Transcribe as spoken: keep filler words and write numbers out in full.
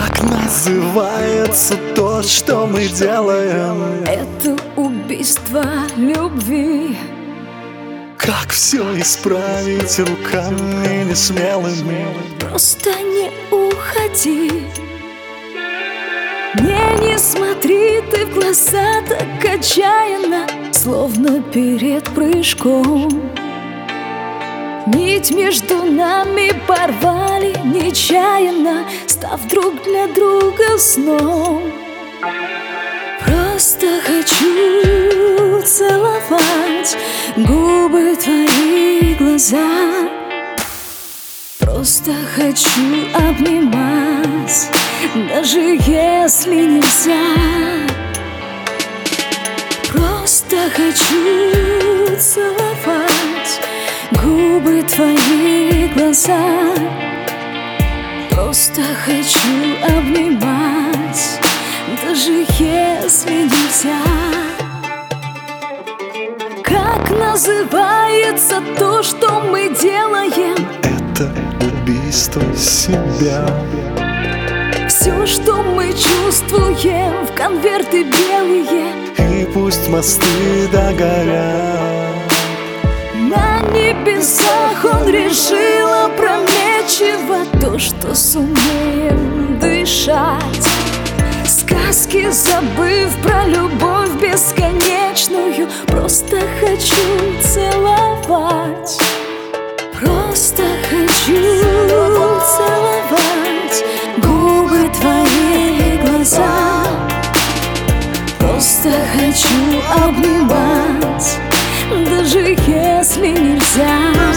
Как называется то, что мы делаем? Это убийство любви. Как все исправить руками несмелыми? Просто не уходи. Не, не смотри ты в глаза так отчаянно, словно перед прыжком. Нить между нами порвали нечаянно, став друг для друга сном. Просто хочу целовать губы, твои глаза. Просто хочу обнимать, даже если нельзя. Просто хочу целовать губы, твои глаза. Просто хочу обнимать, даже если нельзя. Как называется то, что мы делаем? Это убийство себя. Все, что мы чувствуем, в конверты белые. И пусть мосты догорят. На небесах он решил опрометчиво то, что сумеем дышать. Сказки забыв про любовь бесконечную, просто хочу целовать. Просто хочу целовать губы, твои глаза. Просто хочу обнимать, даже если нельзя.